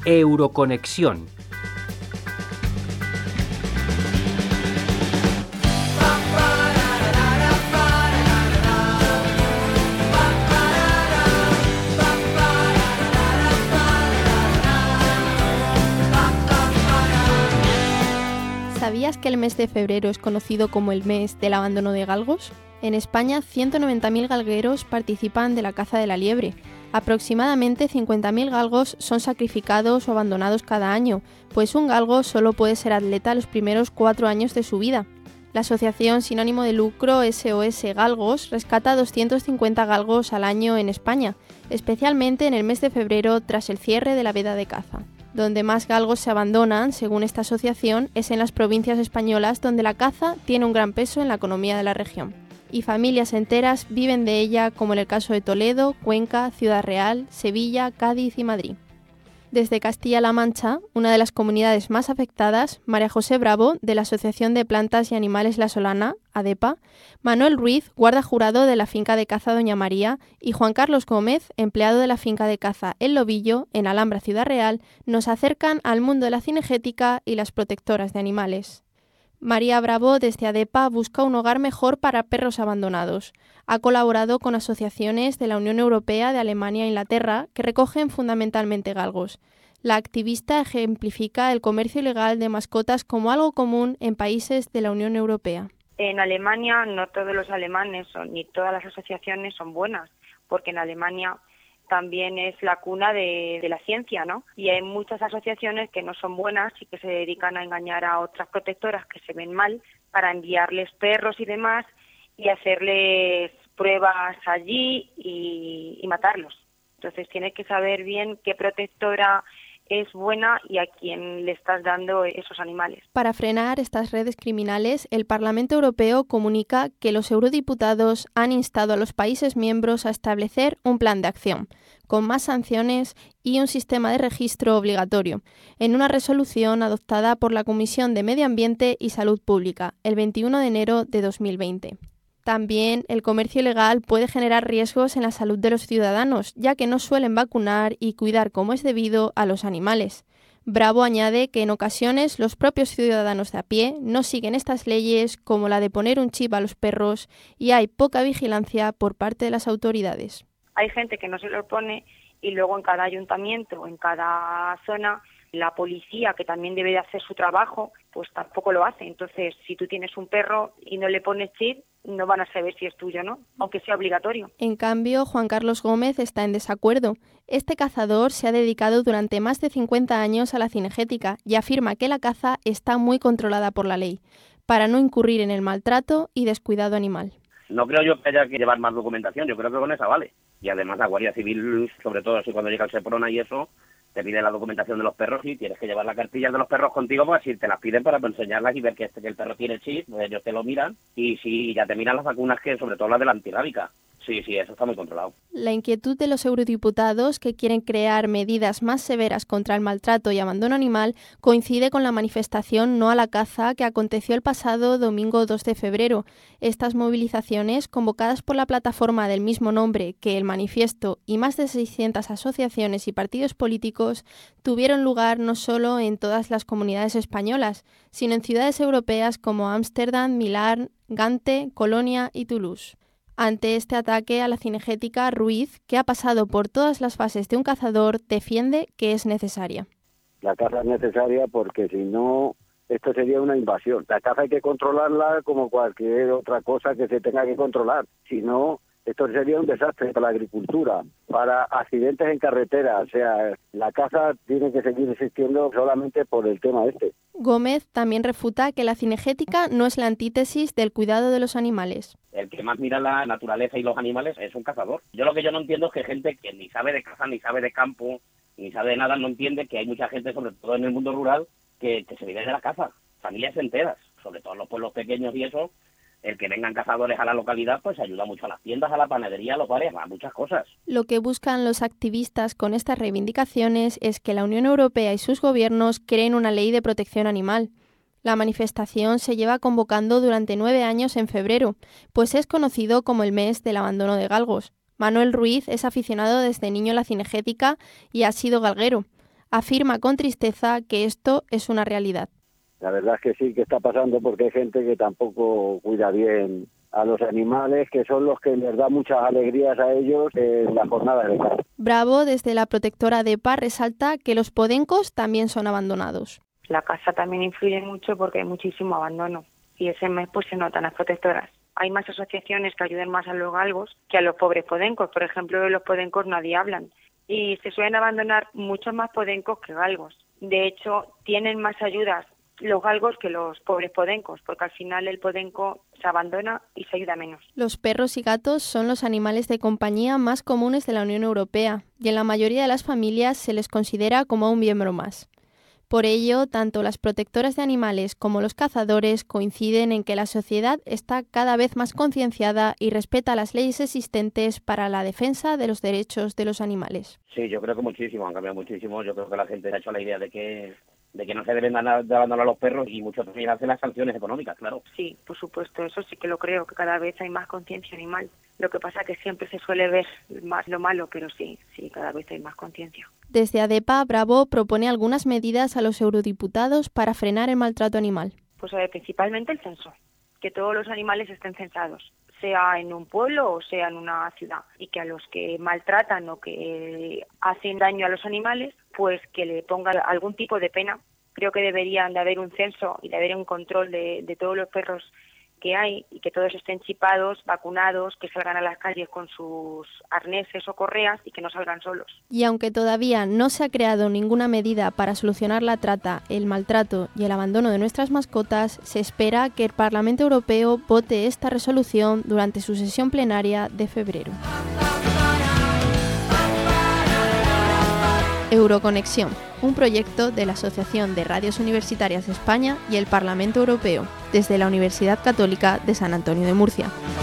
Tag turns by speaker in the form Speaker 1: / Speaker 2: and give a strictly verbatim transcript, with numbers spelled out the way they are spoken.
Speaker 1: Euroconexión.
Speaker 2: ¿Sabías que el mes de febrero es conocido como el mes del abandono de galgos? En España, ciento noventa mil galgueros participan de la caza de la liebre. Aproximadamente cincuenta mil galgos son sacrificados o abandonados cada año, pues un galgo solo puede ser atleta los primeros cuatro años de su vida. La asociación sin ánimo de lucro S O S Galgos rescata doscientos cincuenta galgos al año en España, especialmente en el mes de febrero tras el cierre de la veda de caza. Donde más galgos se abandonan, según esta asociación, es en las provincias españolas donde la caza tiene un gran peso en la economía de la región. Y familias enteras viven de ella, como en el caso de Toledo, Cuenca, Ciudad Real, Sevilla, Cádiz y Madrid. Desde Castilla-La Mancha, una de las comunidades más afectadas, María José Bravo, de la Asociación de Plantas y Animales La Solana, ADEPA, Manuel Ruiz, guarda jurado de la finca de caza Doña María, y Juan Carlos Gómez, empleado de la finca de caza El Lobillo, en Alhambra, Ciudad Real, nos acercan al mundo de la cinegética y las protectoras de animales. María Bravo, desde ADEPA, busca un hogar mejor para perros abandonados. Ha colaborado con asociaciones de la Unión Europea, de Alemania e Inglaterra que recogen fundamentalmente galgos. La activista ejemplifica el comercio ilegal de mascotas como algo común en países de la Unión Europea.
Speaker 3: En Alemania no todos los alemanes son, ni todas las asociaciones son buenas, porque en Alemania también es la cuna de, de la ciencia, ¿no? Y hay muchas asociaciones que no son buenas y que se dedican a engañar a otras protectoras que se ven mal para enviarles perros y demás y hacerles pruebas allí y, y matarlos. Entonces tienes que saber bien qué protectora es buena y a quién le estás dando esos animales.
Speaker 2: Para frenar estas redes criminales, el Parlamento Europeo comunica que los eurodiputados han instado a los países miembros a establecer un plan de acción, con más sanciones y un sistema de registro obligatorio, en una resolución adoptada por la Comisión de Medio Ambiente y Salud Pública el veintiuno de enero de dos mil veinte. También el comercio ilegal puede generar riesgos en la salud de los ciudadanos, ya que no suelen vacunar y cuidar como es debido a los animales. Bravo añade que en ocasiones los propios ciudadanos de a pie no siguen estas leyes, como la de poner un chip a los perros, y hay poca vigilancia por parte de las autoridades.
Speaker 3: Hay gente que no se lo pone y luego en cada ayuntamiento o en cada zona la policía, que también debe de hacer su trabajo, pues tampoco lo hace. Entonces, si tú tienes un perro y no le pones chip, no van a saber si es tuyo o no, aunque sea obligatorio.
Speaker 2: En cambio, Juan Carlos Gómez está en desacuerdo. Este cazador se ha dedicado durante más de cincuenta años a la cinegética y afirma que la caza está muy controlada por la ley, para no incurrir en el maltrato y descuidado animal.
Speaker 4: No creo yo que haya que llevar más documentación, yo creo que con esa vale. Y además la Guardia Civil, sobre todo así cuando llega el Seprona y eso, te pide la documentación de los perros y tienes que llevar las cartillas de los perros contigo, pues si te las piden para enseñarlas y ver que, este, que el perro tiene chip, pues ellos te lo miran y si ya te miran las vacunas, que sobre todo las de la antirrábica. Sí, sí, eso está muy controlado.
Speaker 2: La inquietud de los eurodiputados, que quieren crear medidas más severas contra el maltrato y abandono animal, coincide con la manifestación No a la caza que aconteció el pasado domingo dos de febrero. Estas movilizaciones, convocadas por la plataforma del mismo nombre que el manifiesto y más de seiscientas asociaciones y partidos políticos, tuvieron lugar no solo en todas las comunidades españolas, sino en ciudades europeas como Ámsterdam, Milán, Gante, Colonia y Toulouse. Ante este ataque a la cinegética, Ruiz, que ha pasado por todas las fases de un cazador, defiende que es necesaria.
Speaker 5: La caza es necesaria porque si no, esto sería una invasión. La caza hay que controlarla como cualquier otra cosa que se tenga que controlar. Si no, esto sería un desastre para la agricultura, para accidentes en carretera. O sea, la caza tiene que seguir existiendo solamente por el tema este.
Speaker 2: Gómez también refuta que la cinegética no es la antítesis del cuidado de los animales.
Speaker 4: El que más mira la naturaleza y los animales es un cazador. Yo lo que yo no entiendo es que gente que ni sabe de caza, ni sabe de campo, ni sabe de nada, no entiende que hay mucha gente, sobre todo en el mundo rural, que, que se vive de la caza. Familias enteras, sobre todo en los pueblos pequeños y eso. El que vengan cazadores a la localidad pues ayuda mucho a las tiendas, a la panadería, a los bares, a muchas cosas.
Speaker 2: Lo que buscan los activistas con estas reivindicaciones es que la Unión Europea y sus gobiernos creen una ley de protección animal. La manifestación se lleva convocando durante nueve años en febrero, pues es conocido como el mes del abandono de galgos. Manuel Ruiz es aficionado desde niño a la cinegética y ha sido galguero. afirma con tristeza que esto es una realidad.
Speaker 5: La verdad es que sí que está pasando porque hay gente que tampoco cuida bien a los animales, que son los que les da muchas alegrías a ellos en la jornada de caza.
Speaker 2: Bravo, desde la protectora de Paz, resalta que los podencos también son abandonados.
Speaker 3: La caza también influye mucho porque hay muchísimo abandono y ese mes pues se notan las protectoras. Hay más asociaciones que ayuden más a los galgos que a los pobres podencos. Por ejemplo, de los podencos nadie hablan y se suelen abandonar muchos más podencos que galgos. De hecho, tienen más ayudas los galgos que los pobres podencos, porque al final el podenco se abandona y se ayuda menos.
Speaker 2: Los perros y gatos son los animales de compañía más comunes de la Unión Europea y en la mayoría de las familias se les considera como un miembro más. Por ello, tanto las protectoras de animales como los cazadores coinciden en que la sociedad está cada vez más concienciada y respeta las leyes existentes para la defensa de los derechos de los animales.
Speaker 4: Sí, yo creo que muchísimo, han cambiado muchísimo. Yo creo que la gente ha hecho la idea de que de que no se deben de abandonar a los perros y muchos también hacen las sanciones económicas, claro.
Speaker 3: Sí, por supuesto, eso sí que lo creo, que cada vez hay más conciencia animal. Lo que pasa es que siempre se suele ver más lo malo, pero sí, sí, cada vez hay más conciencia.
Speaker 2: Desde ADEPA, Bravo propone algunas medidas a los eurodiputados para frenar el maltrato animal.
Speaker 3: Pues eh, principalmente el censo, que todos los animales estén censados, sea en un pueblo o sea en una ciudad, y que a los que maltratan o que hacen daño a los animales, pues que le pongan algún tipo de pena. Creo que deberían de haber un censo y de haber un control de, de todos los perros que hay y que todos estén chipados, vacunados, que salgan a las calles con sus arneses o correas y que no salgan solos.
Speaker 2: Y aunque todavía no se ha creado ninguna medida para solucionar la trata, el maltrato y el abandono de nuestras mascotas, se espera que el Parlamento Europeo vote esta resolución durante su sesión plenaria de febrero. Euroconexión, un proyecto de la Asociación de Radios Universitarias de España y el Parlamento Europeo, desde la Universidad Católica de San Antonio de Murcia.